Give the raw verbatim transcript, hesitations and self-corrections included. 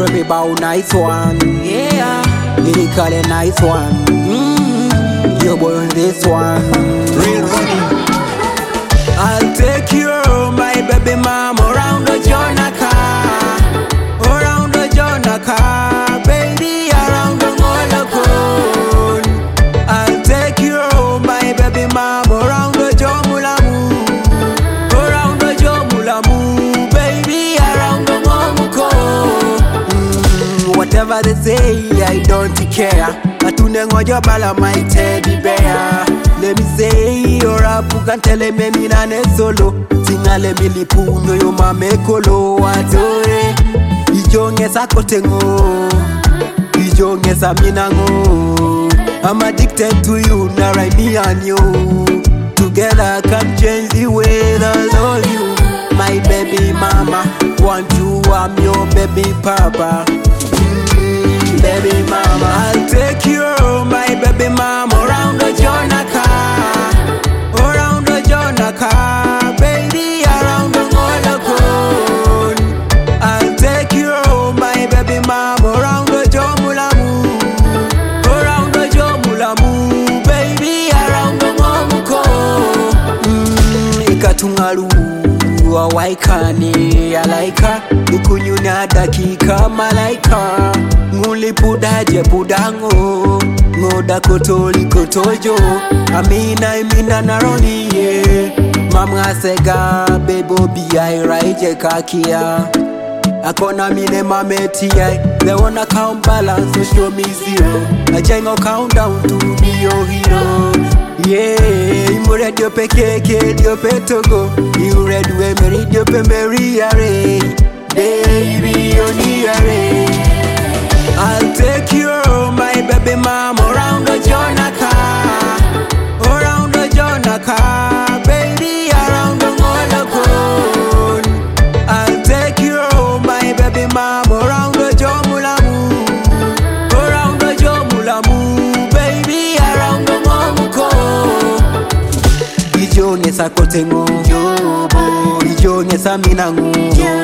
Rub about nice one. Yeah. Lyrical a nice one. Mm-hmm. You born this one. Real running. I'll take you home, my baby mama, around the Jonaka, around the Jonaka, baby, around the Molokon. I'll take you home, my baby mama, around the Jomulamu, around the Jomulamu, baby, around the Momuko. Mm, whatever they say, I don't care. Atune ngojo bala my teddy bear. Let me say, you're up, you can tell me me nane solo. Singale milipunyo yo mamekolo watore. Ijonge sa kotengo, ijonge sa minango. I'm addicted to you, now right me and you. Together can change the way I love you. My baby mama, want you, I'm your baby papa. Mm, baby mama, I'll take you home, my baby mama, around the Jonaka, around the Jonaka, baby, around the Molokon. I'll take you home, my baby mama, around the Jomulamu, around the Jomulamu, baby, around the Momuko. Mm, ikatungalu wawaikani alaika ikunyuna dakika malaika nguli pudaje pudango ngoda kotoli kotojo amina imina naroni ye mamga sega bebo biya raije kakia akona mine mameti ai they wanna count balance so show me zero I jango count down to be your hero. Yeah, you ready to pay cake, you pay Togo. You ready to marry, you pay Mary Array. Baby, you need Array. I'll take you home, my baby mama, around the Jonaka, around the Jonaka, baby, around the Molokon. I'll take you home, my baby mama, around the Jomulamu, around the Jomulamu, baby, around the Momuko. Ijonge sa kotengo, ijonge sa minango.